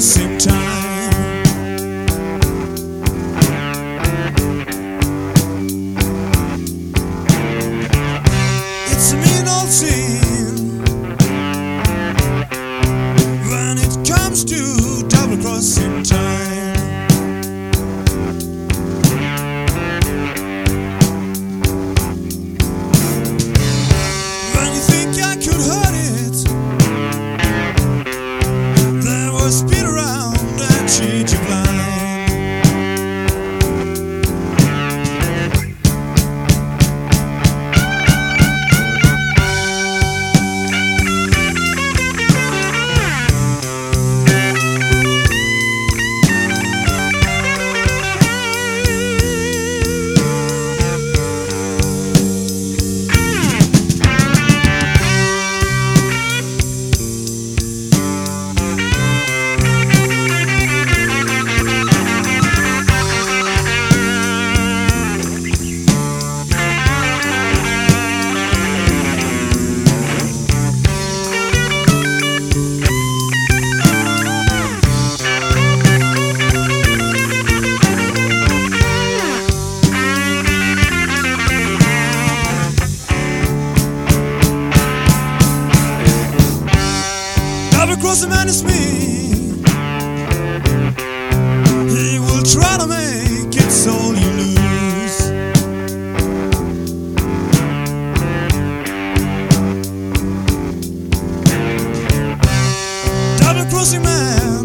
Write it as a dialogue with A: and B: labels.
A: crossing time. It's a mean old scene when it comes to double crossing time. When you think I could hurt it, there was speed around and cheat you blind. Double-crossing man is me. He will try to make it so you lose. Double-crossing man